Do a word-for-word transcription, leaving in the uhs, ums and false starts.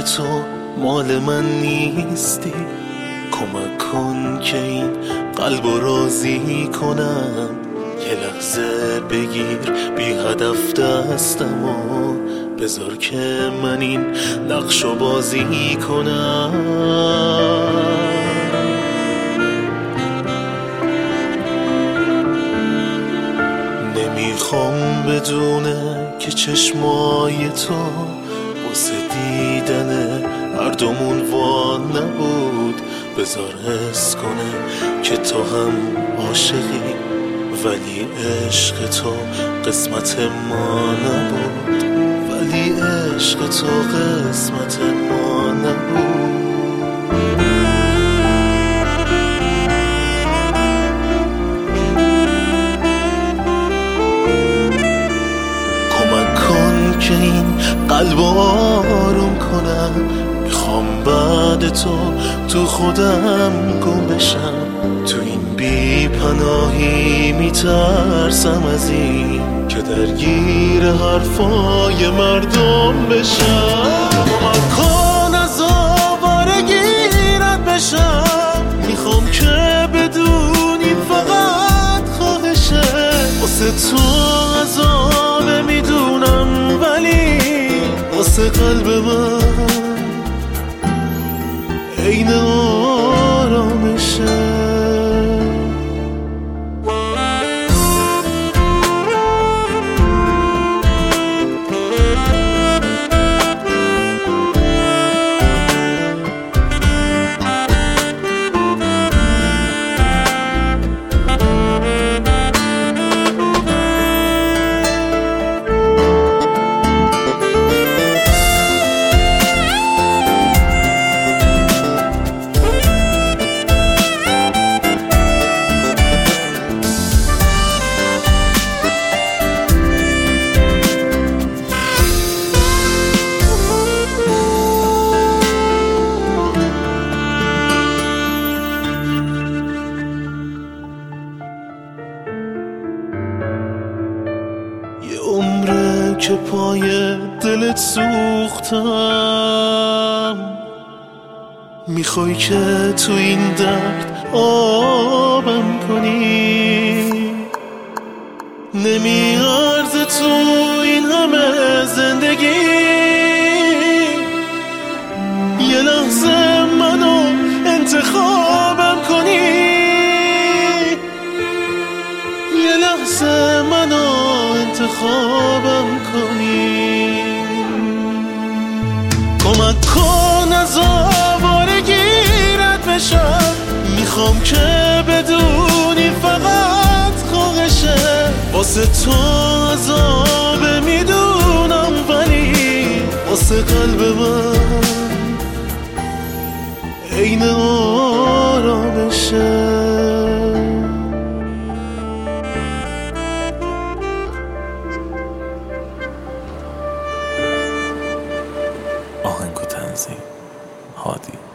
تو مال من نیستی. کمک کن که این قلب رو راضی کنم، یه لحظه بگیر بی هدف دستمو، بذار که من این نقش رو بازی کنم. نمیخوام بدونه که چشمای تو واسه دیدن هر دومون وا نبود. بذار حس کنه که تو هم عاشقی، ولی عشق تو قسمت ما نبود، ولی عشق تو قسمت ما نبود. کمک کن که این قلب آروم کنم، میخوام بعد تو تو خودم گم بشم. تو این بی پناهی میترسم از این که درگیر حرفای مردم بشم. کمک کن از آوارگیرت بشم، میخوام که بدونی فقط خواهشه. واسه تو عذابه میدونم، ولی واسه قلب من عین آرامشه. عمره که پای دلت سوختم، میخوای که تو این درد آبم کنی. نمیارزه تو این همه زندگی، یه لحظه منو انتخابم کنی، یه لحظه منو انتخابم کنی. کمک کن از آوارگیرت بشم، میخوام که بدونی فقط خواهشه. واسه تو عذابه میدونم، ولی واسه قلب من عین آرامشه. آهنگ و تنظیم هادی.